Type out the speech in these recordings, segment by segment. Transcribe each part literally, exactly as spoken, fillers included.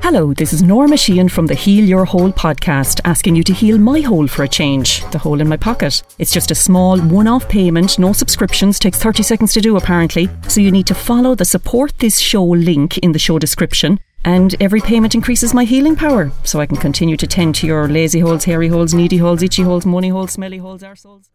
Hello, this is Norma Sheehan from the Heal Your Hole podcast, asking you to heal my hole for a change, the hole in my pocket. It's just a small one-off payment, no subscriptions, takes thirty seconds to do apparently. So you need to follow the support this show link in the show description, and every payment increases my healing power, so I can continue to tend to your lazy holes, hairy holes, needy holes, itchy holes, money holes, smelly holes, arseholes.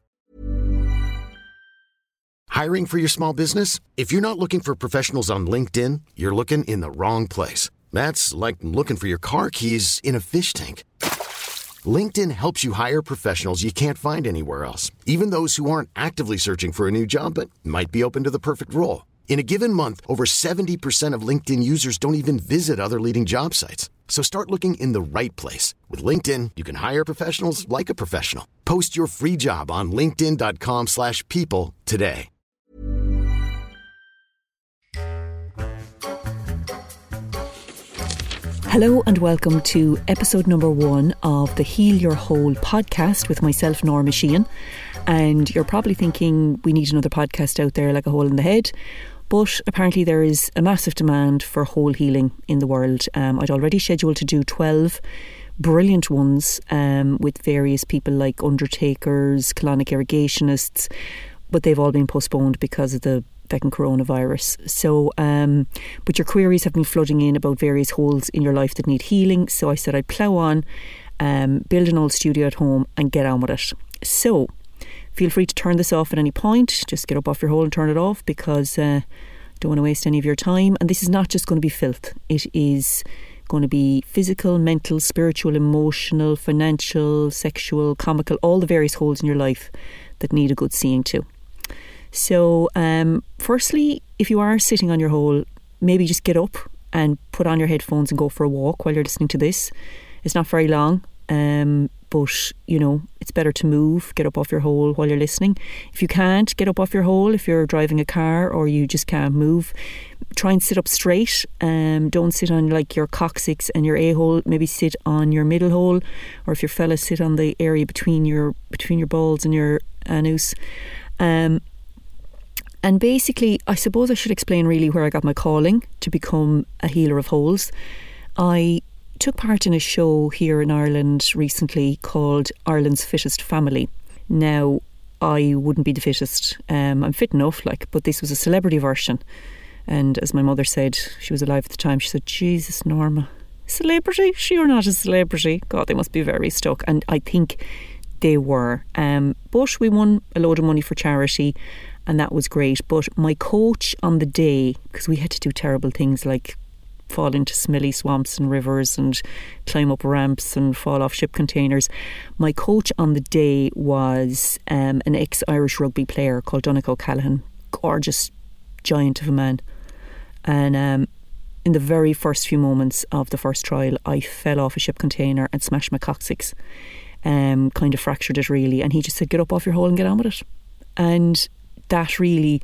Hiring for your small business? If you're not looking for professionals on LinkedIn, you're looking in the wrong place. That's like looking for your car keys in a fish tank. LinkedIn helps you hire professionals you can't find anywhere else, even those who aren't actively searching for a new job but might be open to the perfect role. In a given month, over seventy percent of LinkedIn users don't even visit other leading job sites. So start looking in the right place. With LinkedIn, you can hire professionals like a professional. Post your free job on linkedin.com slash people today. Hello and welcome to episode number one of the Heal Your Hole podcast with myself, Norma Sheehan. And you're probably thinking we need another podcast out there like a hole in the head. But apparently there is a massive demand for hole healing in the world. Um, I'd already scheduled to do twelve brilliant ones um, with various people like undertakers, colonic irrigationists, but they've all been postponed because of the second coronavirus. So, um, but your queries have been flooding in about various holes in your life that need healing. So I said I'd plough on, um, build an old studio at home and get on with it. So feel free to turn this off at any point. Just get up off your hole and turn it off, because uh, I don't want to waste any of your time. And this is not just going to be filth. It is going to be physical, mental, spiritual, emotional, financial, sexual, comical, all the various holes in your life that need a good seeing to. So um, firstly, if you are sitting on your hole, maybe just get up and put on your headphones and go for a walk while you're listening to this. It's not very long, um, but you know, it's better to move, get up off your hole while you're listening. If you can't get up off your hole, if you're driving a car or you just can't move, try and sit up straight. Um, don't sit on like your coccyx and your a-hole. Maybe sit on your middle hole, or if you're fellas, sit on the area between your between your balls and your anus. Um, And basically, I suppose I should explain really where I got my calling to become a healer of holes. I took part in a show here in Ireland recently called Ireland's Fittest Family. Now, I wouldn't be the fittest. Um, I'm fit enough, like, but this was a celebrity version. And as my mother said, she was alive at the time, she said, Jesus, Norma, celebrity? You're not a celebrity. God, they must be very stuck. And I think they were. Um, but we won a load of money for charity, and that was great. But my coach on the day, because we had to do terrible things like fall into smelly swamps and rivers and climb up ramps and fall off ship containers. My coach on the day was um, an ex-Irish rugby player called Donnacha O'Callaghan. Gorgeous giant of a man. And um, in the very first few moments of the first trial, I fell off a ship container and smashed my coccyx. Um, kind of fractured it really. And he just said, get up off your hole and get on with it. And that really,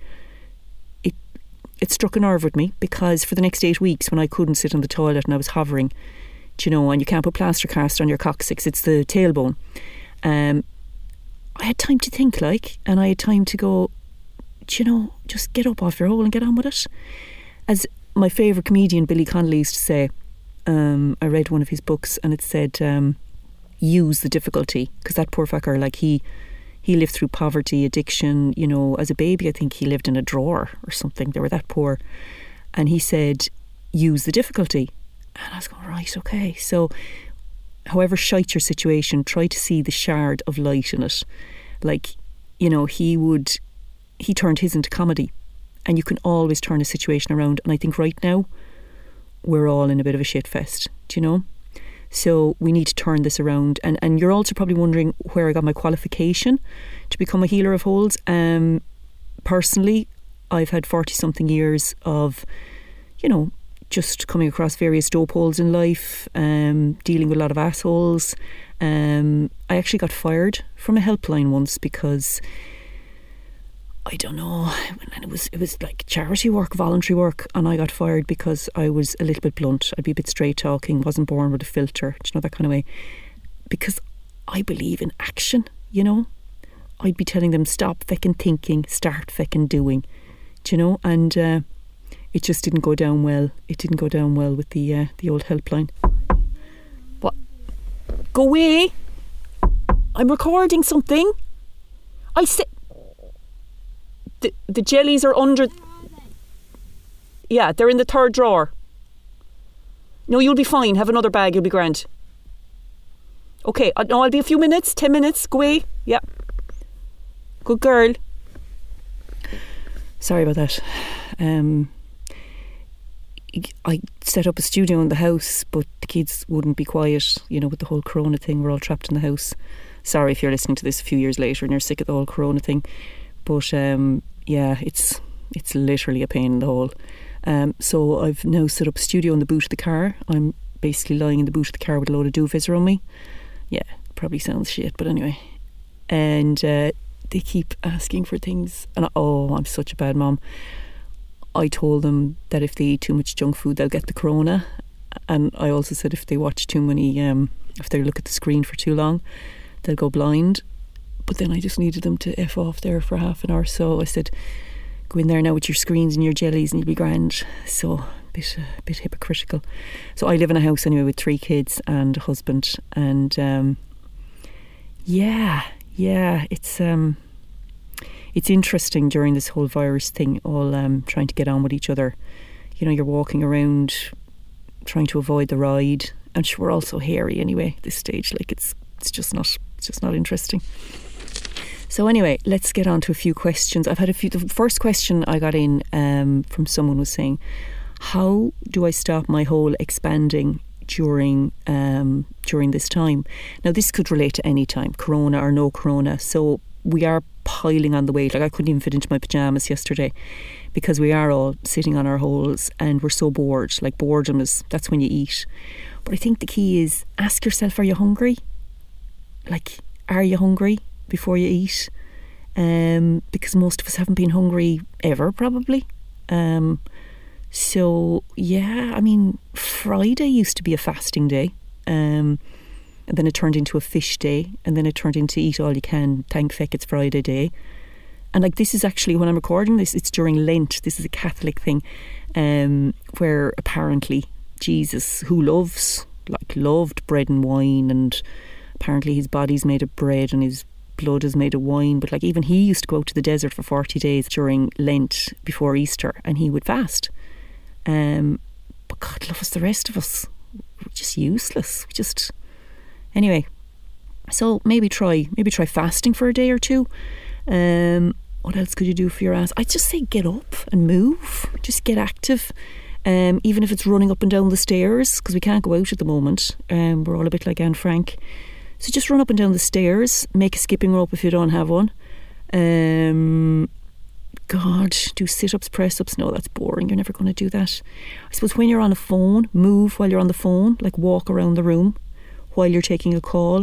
it it struck a nerve with me, because for the next eight weeks when I couldn't sit on the toilet and I was hovering, do you know, and you can't put plaster cast on your coccyx, it's the tailbone. Um, I had time to think, like, and I had time to go, do you know, just get up off your hole and get on with it. As my favourite comedian Billy Connolly used to say, um, I read one of his books and it said, um, use the difficulty, because that poor fucker, like he He lived through poverty, addiction, you know, as a baby. I think he lived in a drawer or something. They were that poor. And he said, use the difficulty. And I was going, right, okay. So however shite your situation, try to see the shard of light in it. Like, you know, he would, he turned his into comedy. And you can always turn a situation around. And I think right now, we're all in a bit of a shit fest, do you know? So we need to turn this around. And, and you're also probably wondering where I got my qualification to become a healer of holes. Um, personally, I've had forty something years of, you know, just coming across various dope holes in life, um, dealing with a lot of assholes. Um, I actually got fired from a helpline once because, I don't know, and it was it was like charity work, voluntary work, and I got fired because I was a little bit blunt. I'd be a bit straight talking, wasn't born with a filter, do you know, that kind of way. Because I believe in action, you know. I'd be telling them, stop feckin' thinking, start feckin' doing, do you know. And uh, it just didn't go down well. It didn't go down well with the uh, the old helpline. What? Go away! I'm recording something. I'll sit. The the jellies are under. Yeah, they're in the third drawer. No, you'll be fine. Have another bag. You'll be grand. Okay, uh, no, I'll be a few minutes. Ten minutes. Go away. Yeah. Good girl. Sorry about that. Um, I set up a studio in the house, but the kids wouldn't be quiet. You know, with the whole Corona thing, we're all trapped in the house. Sorry if you're listening to this a few years later and you're sick of the whole Corona thing. But um, yeah, it's it's literally a pain in the hole. Um, so I've now set up a studio in the boot of the car. I'm basically lying in the boot of the car with a load of duvets around me. Yeah, probably sounds shit, but anyway. And uh, they keep asking for things. And I, oh, I'm such a bad mom. I told them that if they eat too much junk food, they'll get the corona. And I also said if they watch too many, um, if they look at the screen for too long, they'll go blind. But then I just needed them to F off there for half an hour. So I said, go in there now with your screens and your jellies and you'll be grand. So a bit, a bit hypocritical. So I live in a house anyway with three kids and a husband. And um, yeah, yeah, it's um, it's interesting during this whole virus thing, all um, trying to get on with each other. You know, you're walking around trying to avoid the ride. And sure, we're all so hairy anyway at this stage. Like it's it's just not it's just not interesting. So anyway, let's get on to a few questions. I've had a few. The first question I got in um, from someone was saying, how do I stop my hole expanding during um, during this time? Now, this could relate to any time, corona or no corona. So we are piling on the weight. Like I couldn't even fit into my pyjamas yesterday because we are all sitting on our holes and we're so bored. Like boredom is, that's when you eat. But I think the key is ask yourself, are you hungry? Like, are you hungry before you eat? Um, because most of us haven't been hungry ever, probably. Um, so, yeah, I mean, Friday used to be a fasting day. Um, and then it turned into a fish day. And then it turned into eat all you can. Thank feck it's Friday day. And like this is actually, when I'm recording this, it's during Lent. This is a Catholic thing um, where apparently Jesus, who loves, like loved bread and wine, and apparently his body's made of bread and his blood is made of wine, but like even he used to go out to the desert for forty days during Lent before Easter and he would fast. Um, but God love us, the rest of us, we're just useless. We just, anyway. So maybe try, maybe try fasting for a day or two. Um, what else could you do for your ass? I'd just say get up and move. Just get active. Um, even if it's running up and down the stairs, because we can't go out at the moment. Um, we're all a bit like Anne Frank. So just run up and down the stairs. Make a skipping rope if you don't have one. Um, God, do sit-ups, press-ups. No, that's boring. You're never going to do that. I suppose when you're on a phone, move while you're on the phone. Like walk around the room while you're taking a call.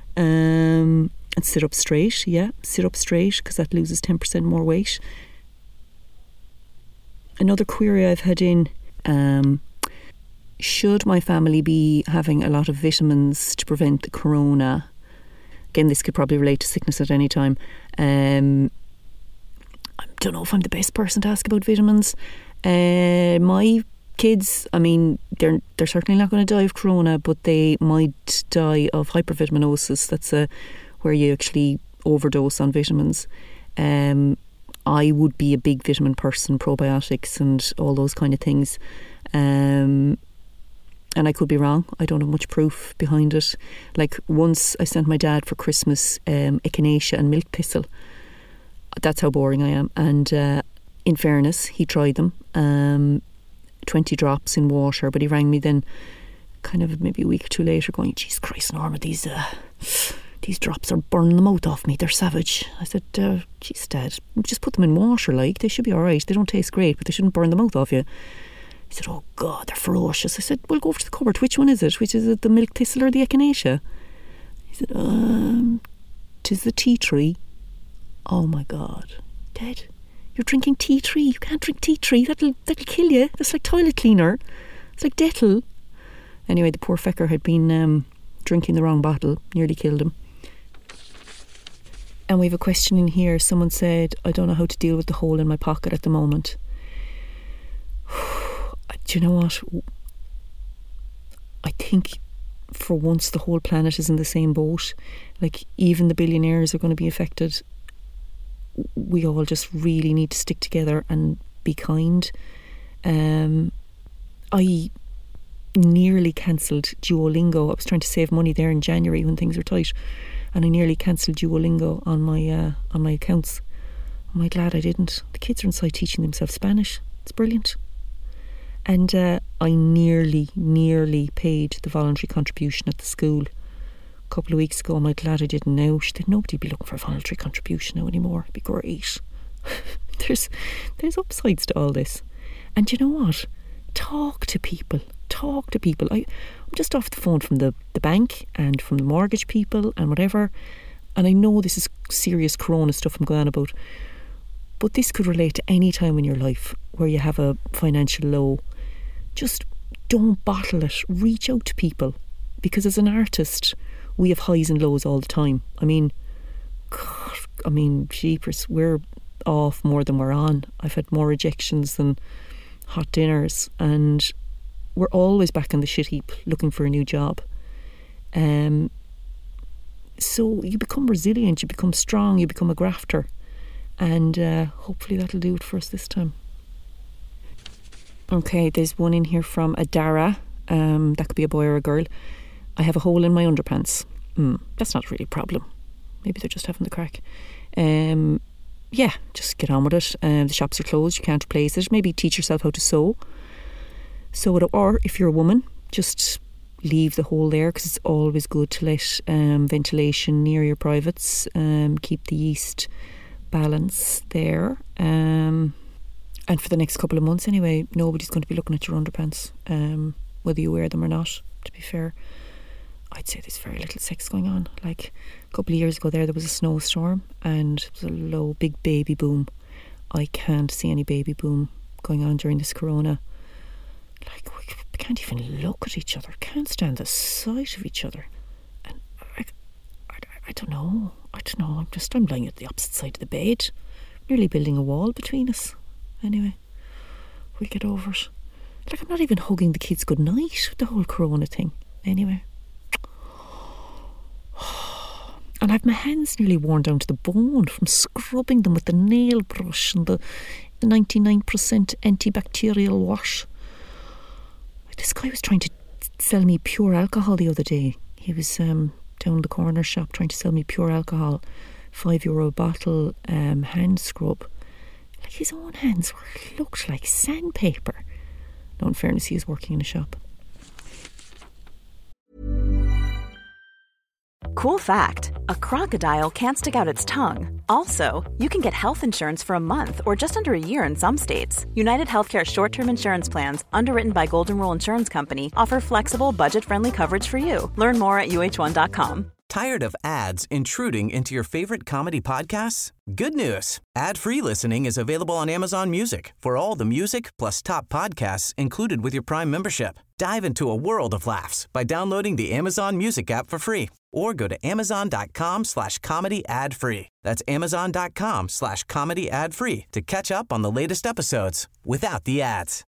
Um, and sit up straight. Yeah, sit up straight because that loses ten percent more weight. Another query I've had in... Um, should my family be having a lot of vitamins to prevent the corona? Again, this could probably relate to sickness at any time. Um, I don't know if I'm the best person to ask about vitamins. Uh, my kids, I mean, they're they're certainly not going to die of corona, but they might die of hypervitaminosis. That's a, where you actually overdose on vitamins. Um, I would be a big vitamin person, probiotics and all those kind of things. Um, and I could be wrong. I don't have much proof behind it. Like once I sent my dad for Christmas um, echinacea and milk thistle. That's how boring I am. And uh, in fairness, he tried them. Um, twenty drops in water. But he rang me then kind of maybe a week or two later going, "Jeez Christ, Norma, these... Uh, These drops are burning the mouth off me. They're savage." I said, uh, geez, Dad, just put them in water, like. They should be all right. They don't taste great, but they shouldn't burn the mouth off you. He said, "Oh, God, they're ferocious." I said, "Well, go over to the cupboard. Which one is it? Which is it, the milk thistle or the echinacea?" He said, um, "'Tis the tea tree." Oh, my God. Dad, you're drinking tea tree. You can't drink tea tree. That'll, that'll kill you. That's like toilet cleaner. It's like Dettol. Anyway, the poor fecker had been um, drinking the wrong bottle. Nearly killed him. And we have a question in here. Someone said, "I don't know how to deal with the hole in my pocket at the moment." Do you know what? I think for once the whole planet is in the same boat. Like, even the billionaires are going to be affected. We all just really need to stick together and be kind. Um, I nearly cancelled Duolingo. I was trying to save money there in January when things were tight, and I nearly cancelled Duolingo on my uh, on my accounts. Am I glad I didn't? The kids are inside teaching themselves Spanish. It's brilliant. And uh, I nearly, nearly paid the voluntary contribution at the school a couple of weeks ago. Am I glad I didn't now? She said, nobody will be looking for a voluntary contribution now anymore. It'd be great. there's, there's upsides to all this. And you know what? Talk to people. Talk to people. I, I'm just off the phone from the, the bank and from the mortgage people and whatever. And I know this is serious corona stuff I'm going on about, but this could relate to any time in your life where you have a financial low. Just don't bottle it. Reach out to people, because as an artist, we have highs and lows all the time. I mean, God, I mean, jeepers, we're off more than we're on. I've had more rejections than hot dinners, and we're always back on the shit heap looking for a new job. Um, so you become resilient, you become strong, you become a grafter, and uh, hopefully that'll do it for us this time. Okay, there's one in here from Adara. Um, that could be a boy or a girl. I have a hole in my underpants. Mm, that's not really a problem. Maybe they're just having the crack. Um, yeah, just get on with it. Uh, the shops are closed, you can't replace it. Maybe teach yourself how to sew. Sew it, or if you're a woman, just leave the hole there, because it's always good to let um, ventilation near your privates. Um, keep the yeast balance there. Um... And for the next couple of months anyway, nobody's going to be looking at your underpants, um, whether you wear them or not, to be fair. I'd say there's very little sex going on. Like, a couple of years ago there, there was a snowstorm and it was a low, big baby boom. I can't see any baby boom going on during this corona. Like, we can't even look at each other, can't stand the sight of each other. And I, I, I don't know, I don't know, I'm just, I'm lying at the opposite side of the bed, nearly building a wall between us. Anyway, we'll get over it. Like, I'm not even hugging the kids goodnight with the whole corona thing. Anyway. And I've my hands nearly worn down to the bone from scrubbing them with the nail brush and the, the ninety-nine percent antibacterial wash. This guy was trying to sell me pure alcohol the other day. He was um, down the corner shop trying to sell me pure alcohol. Five euro a bottle, um, hand scrub. Like, his own hands were, looked like sandpaper. No, in fairness, he was working in a shop. Cool fact, a crocodile can't stick out its tongue. Also, you can get health insurance for a month or just under a year in some states. United Healthcare short-term insurance plans, underwritten by Golden Rule Insurance Company, offer flexible, budget-friendly coverage for you. Learn more at U H one dot com. Tired of ads intruding into your favorite comedy podcasts? Good news. Ad-free listening is available on Amazon Music for all the music plus top podcasts included with your Prime membership. Dive into a world of laughs by downloading the Amazon Music app for free or go to amazon.com slash comedy ad-free. That's amazon.com slash comedy ad-free to catch up on the latest episodes without the ads.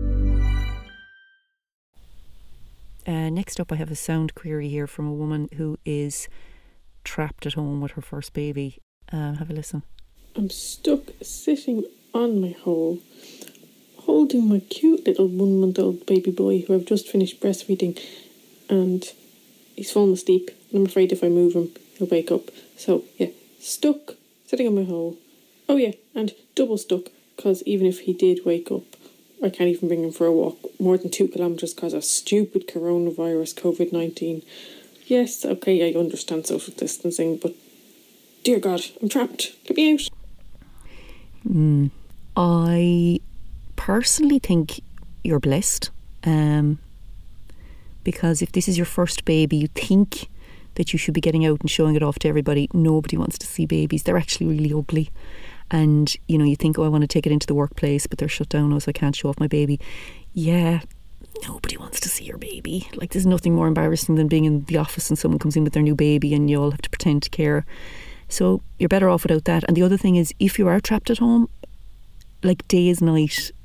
Uh, next up, I have a sound query here from a woman who is trapped at home with her first baby. Uh, have a listen. I'm stuck sitting on my hole, holding my cute little one-month-old baby boy who I've just finished breastfeeding, and he's fallen asleep, and I'm afraid if I move him, he'll wake up. So, yeah, stuck, sitting on my hole. Oh, yeah, and double stuck, because even if he did wake up, I can't even bring him for a walk more than two kilometres because of stupid coronavirus, covid nineteen. Yes, okay, I understand social distancing, but dear God, I'm trapped. Let me out. Mm, I personally think you're blessed, um, because if this is your first baby, you think that you should be getting out and showing it off to everybody. Nobody wants to see babies. They're actually really ugly. And, you know, you think, oh, I want to take it into the workplace, but they're shut down, oh, so I can't show off my baby. Yeah, nobody wants to see your baby. Like, there's nothing more embarrassing than being in the office and someone comes in with their new baby and you all have to pretend to care. So you're better off without that. And the other thing is, if you are trapped at home, like, day is night,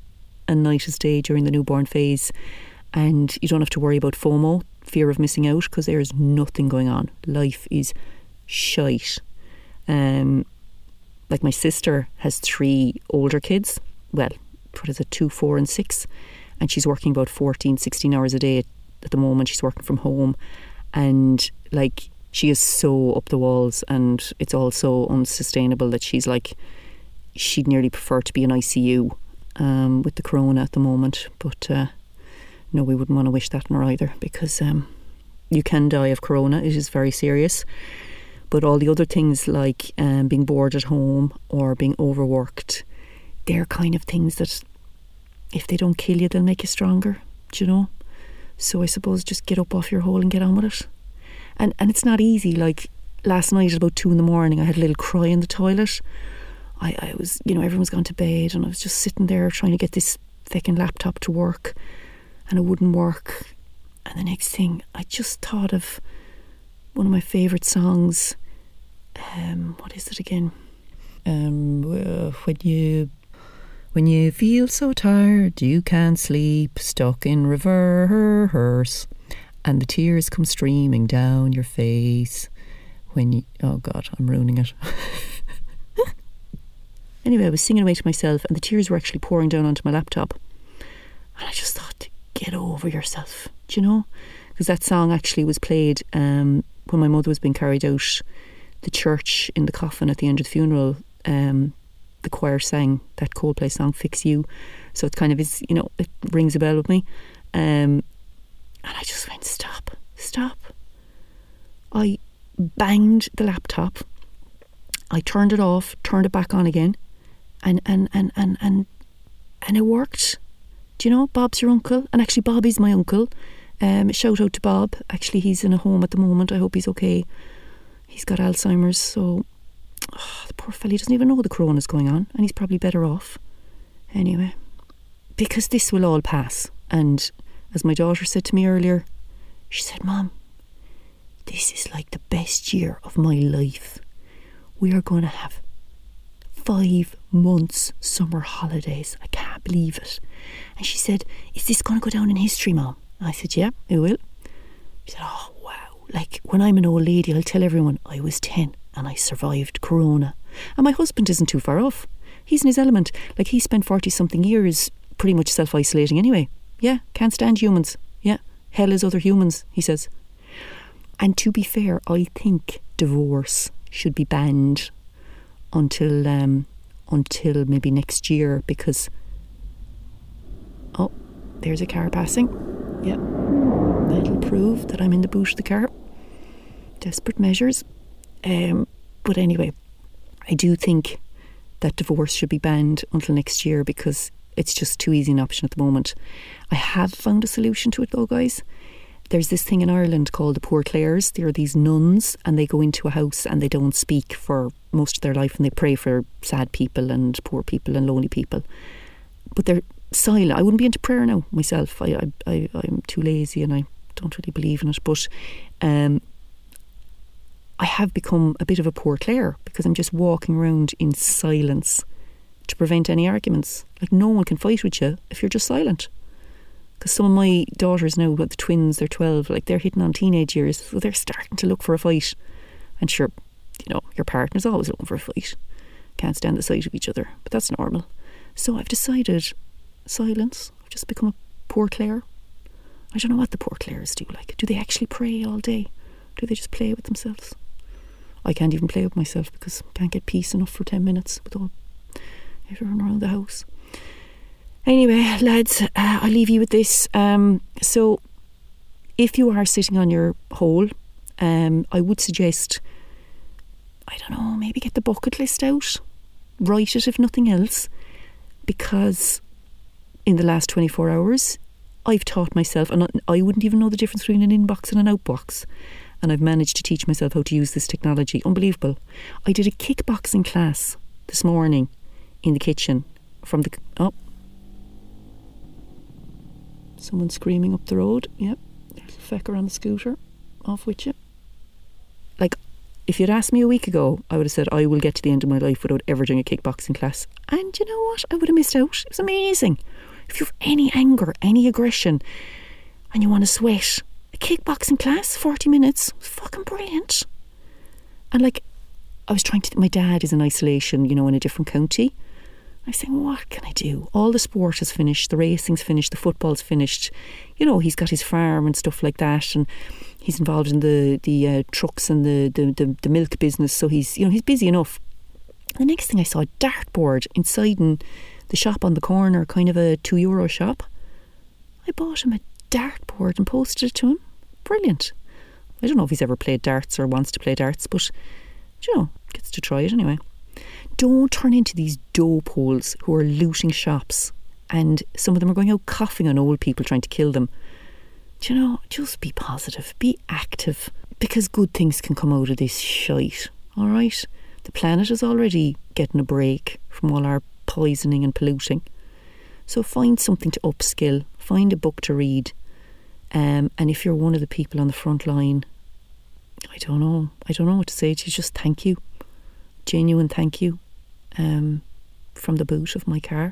and night as day during the newborn phase, and you don't have to worry about FOMO, fear of missing out, because there is nothing going on. Life is shite. Um, like my sister has three older kids, well, what is it, two, four and six, and she's working about fourteen, sixteen hours a day at, at the moment. She's working from home, and like she is so up the walls, and it's all so unsustainable that she's like, she'd nearly prefer to be in I C U um, with the corona at the moment. But uh, no, we wouldn't want to wish that on her either, because um, you can die of corona. It is very serious. But all the other things like um, being bored at home or being overworked, they're kind of things that if they don't kill you, they'll make you stronger, do you know? So I suppose just get up off your hole and get on with it. And and it's not easy. Like last night at about two in the morning, I had a little cry in the toilet. I, I was, you know, everyone's gone to bed, and I was just sitting there trying to get this fucking laptop to work, and it wouldn't work. And the next thing, I just thought of one of my favourite songs. Um, what is it again? Um, uh, when you when you feel so tired you can't sleep, stuck in reverse, and the tears come streaming down your face. When you, oh God, I'm ruining it. Anyway, I was singing away to myself, and the tears were actually pouring down onto my laptop. And I just thought, get over yourself, do you know? Because that song actually was played um, when my mother was being carried out the church in the coffin at the end of the funeral. Um, the choir sang that Coldplay song, Fix You. So it kind of is, you know, it rings a bell with me. Um, and I just went, stop, stop. I banged the laptop. I turned it off, turned it back on again. And, and, and, and, and, and it worked. Do you know, Bob's your uncle. And actually Bob is my uncle. Um, shout out to Bob. Actually, he's in a home at the moment. I hope he's okay. He's got Alzheimer's, so oh, the poor fella, he doesn't even know the corona's going on, and he's probably better off. Anyway, because this will all pass. And as my daughter said to me earlier, she said, Mom, this is like the best year of my life. We are going to have five months summer holidays. I can't believe it. And she said, is this going to go down in history, Mom? I said, yeah, it will. She said, oh, wow. Like, when I'm an old lady, I'll tell everyone I was ten and I survived corona. And my husband isn't too far off. He's in his element. Like, he spent forty-something years pretty much self-isolating anyway. Yeah, can't stand humans. Yeah, hell is other humans, he says. And to be fair, I think divorce should be banned until um, until maybe next year, because oh, there's a car passing. Yeah, that'll prove that I'm in the boot of the car. Desperate measures. Um, but anyway, I do think that divorce should be banned until next year, because it's just too easy an option at the moment. I have found a solution to it though, guys. There's this thing in Ireland called the Poor Clares. There are these nuns, and they go into a house and they don't speak for most of their life, and they pray for sad people and poor people and lonely people. But they're silent. I wouldn't be into prayer now myself. I, I, I, I'm too lazy and I don't really believe in it. But um, I have become a bit of a Poor Clare, because I'm just walking around in silence to prevent any arguments. Like, no one can fight with you if you're just silent. Because some of my daughters now, the twins, they're twelve, like they're hitting on teenage years, so they're starting to look for a fight. And sure, you know, your partner's always looking for a fight. Can't stand the sight of each other, but that's normal. So I've decided silence. I've just become a Poor Clare. I don't know what the Poor Clares do. Like, do they actually pray all day? Do they just play with themselves? I can't even play with myself, because I can't get peace enough for ten minutes with all everyone around the house. Anyway, lads, uh, I'll leave you with this. Um, so, if you are sitting on your hole, um, I would suggest, I don't know, maybe get the bucket list out. Write it if nothing else. Because in the last twenty-four hours, I've taught myself, and I wouldn't even know the difference between an inbox and an outbox. And I've managed to teach myself how to use this technology. Unbelievable. I did a kickboxing class this morning in the kitchen from the... Oh. Someone screaming up the road. Yep. There's a fecker on the scooter. Off with you. Like, if you'd asked me a week ago, I would have said I will get to the end of my life without ever doing a kickboxing class. And you know what? I would have missed out. It was amazing. if you've any anger, any aggression, and you want to sweat, a kickboxing class, forty minutes, was fucking brilliant. And like, I was trying to, my dad is in isolation, you know, in a different county. I was saying, what can I do? All the sport is finished, the racing's finished, the football's finished. You know, he's got his farm and stuff like that, and he's involved in the the uh, trucks and the, the, the, the milk business, so he's, you know, he's busy enough. The next thing I saw, a dartboard inside in the shop on the corner, kind of a two euro shop. I bought him a dartboard and posted it to him. Brilliant. I don't know if he's ever played darts or wants to play darts, but, you know, gets to try it anyway. Don't turn into these dope holes who are looting shops, and some of them are going out coughing on old people trying to kill them. Do you know, just be positive, be active, because good things can come out of this shite, alright? The planet is already getting a break from all our poisoning and polluting. So find something to upskill, find a book to read, um, and if you're one of the people on the front line, I don't know, I don't know what to say to you, just thank you. Genuine thank you. Um, from the boot of my car.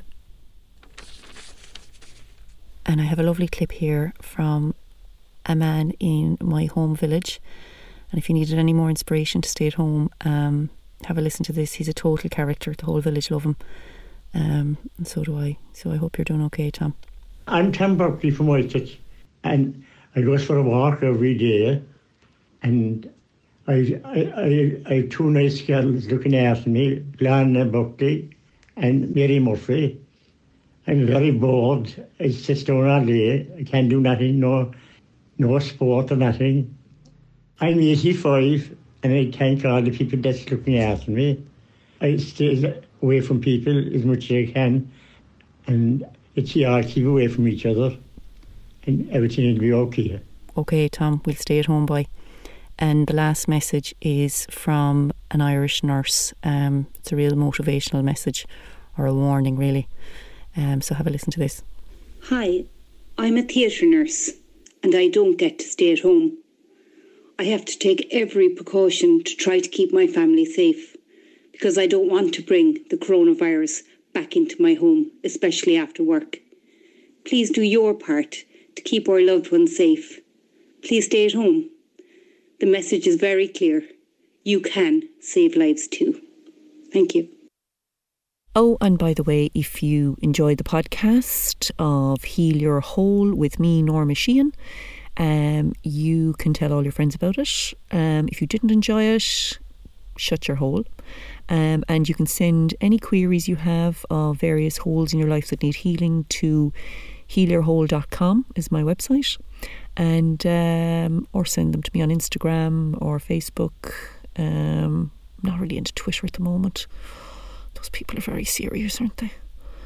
And I have a lovely clip here from a man in my home village, and if you needed any more inspiration to stay at home, um, have a listen to this. He's a total character, the whole village love him, um, and so do I. So I hope you're doing okay, Tom. I'm Tom Buckley from Whitechurch, and I go for a walk every day, and I, I, I, I have two nice girls looking after me, Glenna Buckley and Mary Murphy. I'm very bored. I sit down all day. I can't do nothing, no, no sport or nothing. I'm eighty-five, and I thank all the people that's looking after me. I stay away from people as much as I can, and it's all keep away from each other, and everything will be okay. Okay, Tom, we'll stay at home, boy. And the last message is from an Irish nurse. Um, it's a real motivational message, or a warning really. Um, so have a listen to this. Hi, I'm a theatre nurse, and I don't get to stay at home. I have to take every precaution to try to keep my family safe, because I don't want to bring the coronavirus back into my home, especially after work. Please do your part to keep our loved ones safe. Please stay at home. The message is very clear. You can save lives too. Thank you. Oh, and by the way, if you enjoyed the podcast of Heal Your Whole with me, Norma Sheehan, um, you can tell all your friends about it. Um, if you didn't enjoy it, shut your hole. Um, and you can send any queries you have of various holes in your life that need healing to heal your whole dot com is my website. And um, or send them to me on Instagram or Facebook. Um, I'm not really into Twitter at the moment. Those people are very serious, aren't they?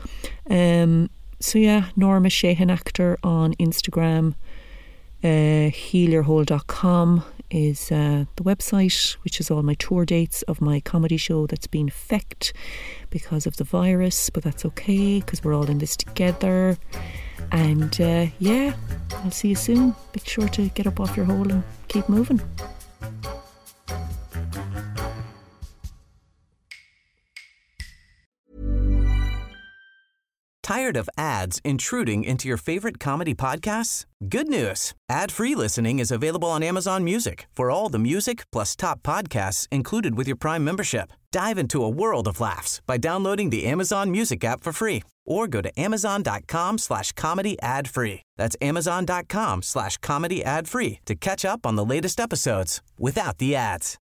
Um, so yeah, Norma Sheehan Actor on Instagram. Uh, heal your whole dot com is uh, the website, which is all my tour dates of my comedy show that's been fecked because of the virus, but that's okay because we're all in this together. And uh, yeah, I'll see you soon. Be sure to get up off your hole and keep moving. Tired of ads intruding into your favorite comedy podcasts? Good news. Ad-free listening is available on Amazon Music for all the music plus top podcasts included with your Prime membership. Dive into a world of laughs by downloading the Amazon Music app for free or go to amazon.com slash comedy ad free. That's amazon.com slash comedy ad free to catch up on the latest episodes without the ads.